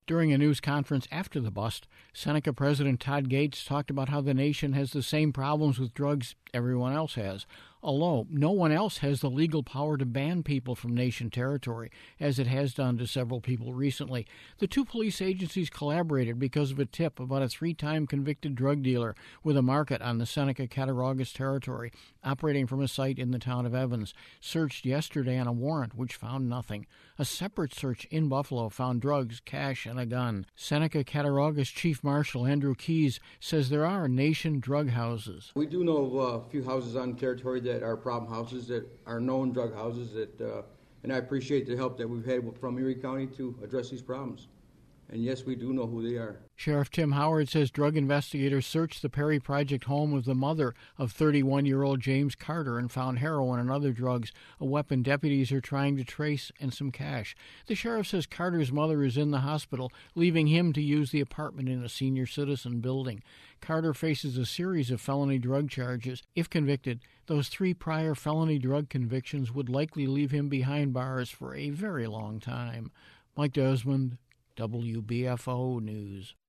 During a news conference after the bust, Seneca President Todd Gates talked about how the nation has the same problems with drugs everyone else has, although no one else has the legal power to ban people from nation territory, as it has done to several people recently. The two police agencies collaborated because of a tip about a 3-time convicted drug dealer with a market on the Seneca-Cattaraugus territory, operating from a site in the town of Evans, searched yesterday on a warrant which found nothing. A separate search in Buffalo found drugs, cash, and a gun. Seneca-Cattaraugus Chief Marshal Andrew Keyes says there are nation drug houses. We do know of a few houses on the territory that are problem houses, that are known drug houses, and I appreciate the help that we've had from Erie County to address these problems. And yes, we do know who they are. Sheriff Tim Howard says drug investigators searched the Perry Project home of the mother of 31-year-old James Carter and found heroin and other drugs, a weapon deputies are trying to trace, and some cash. The sheriff says Carter's mother is in the hospital, leaving him to use the apartment in a senior citizen building. Carter faces a series of felony drug charges. If convicted, those 3 prior felony drug convictions would likely leave him behind bars for a very long time. Mike Desmond, WBFO News.